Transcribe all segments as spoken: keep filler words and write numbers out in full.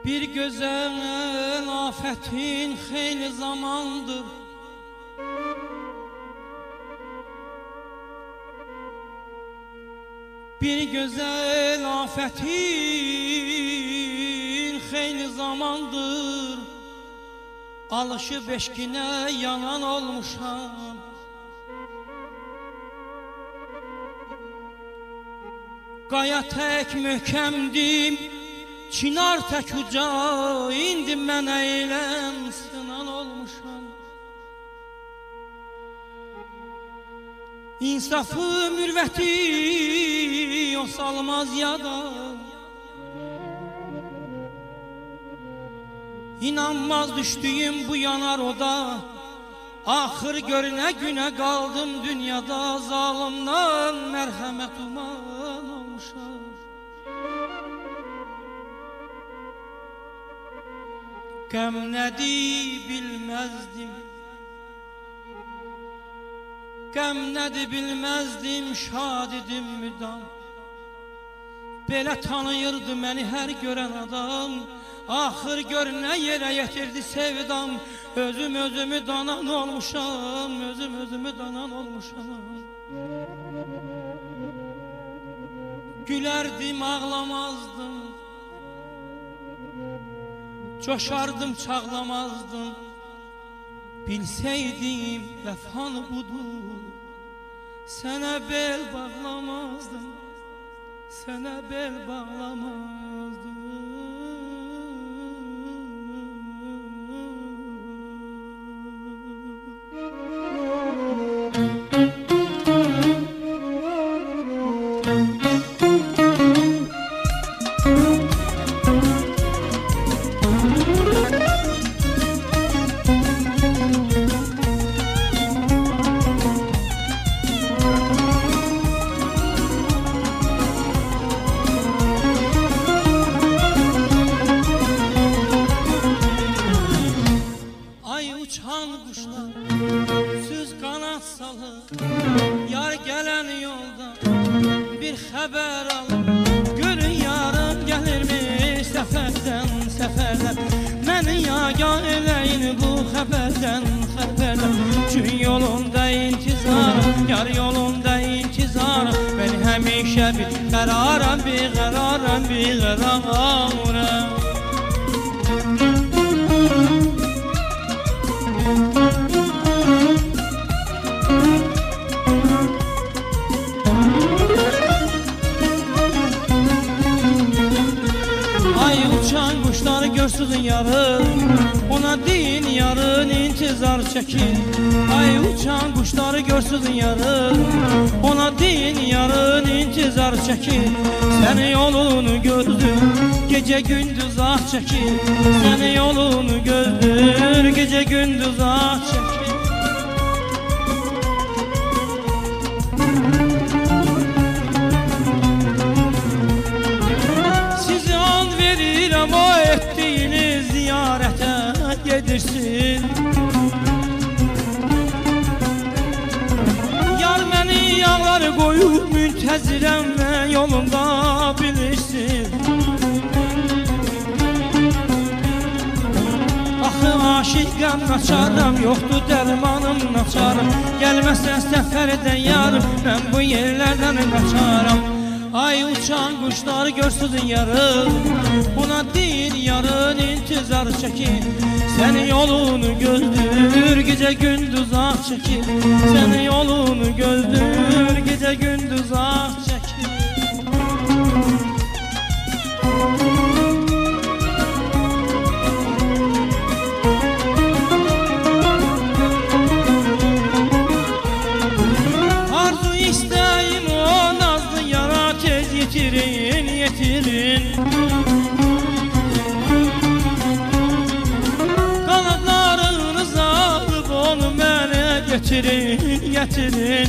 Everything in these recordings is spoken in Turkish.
Bir güzel afetin xeyli zamandır Bir güzel afetin xeyli zamandır Alışıb eşkine yanan olmuşam Qaya tək möhkəmdim Çınar tək uca, indi mən eyləm sınan olmuşam İnsafı, mürvəti o salmaz yada İnanmaz düşdüyüm bu yanar oda Axır görünə günə qaldım dünyada Zalimdan mərhəmət uman olmuşam Qəm nədir bilməzdim Qəm nədir bilməzdim Şad idim müdam Belə tanıyırdı məni hər görən adam Axır gör nə yerə yetirdi sevdam Özüm özümü danan olmuşam Özüm özümü danan olmuşam Gülərdim ağlamazdım Coşardım çağlamazdım Bilseydim vəfanı budur Sənə bel bağlamazdım Sənə bel bağlamazdım Uçan kuşlar süz kanat salır Yar gelen yolda bir haber alır Görün yarın gelirmi seferden seferden Məni yaga eləyin bu haberden haberden Gün yolunda intizarım yar yolunda intizarım Ben həmişə bir qararam bir qararam bir qararam Ay uçan kuşları görsün yarın Ona deyin yarın intizar çekin Ay uçan kuşları görsün yarın Ona deyin yarın intizar çekin Senin yolunu gördüm gece gündüz ah çekin Senin yolunu gördür gece gündüz ah çekin O ettiğiniz ziyarete gedirsin Yar məni yağlar koyup müntəzirəm və yolunda bilirsin Axı aşiqəm naçarım, yoxdur dərmanım naçarım Gəlməsən səfərdən yarım, mən bu yerlərdən qaçaram Ay uçan kuşlar görsün yarın Buna değil yarın intizar çekin Senin yolunu gözdür gece gündüz ah çekin Senin yolunu gözdür gece gündüz ah çekin Arzu istəyim o nazlı yara tez yetirin yetirin Kanatlarınızı alıp onu mənə getirin getirin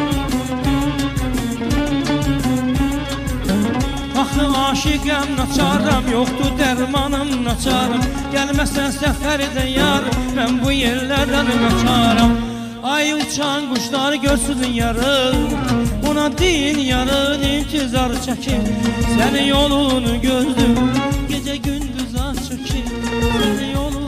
Axı aşiqəm naçarım yoxdur dərmanım naçarım Gəlməsən səfərdən yarım mən bu yerlərdən qaçaram Ay uçan kuşlar görsün yarın Ona deyin yarın intizar çekin Senin yolunu gördüm gece gündüz açık Yolu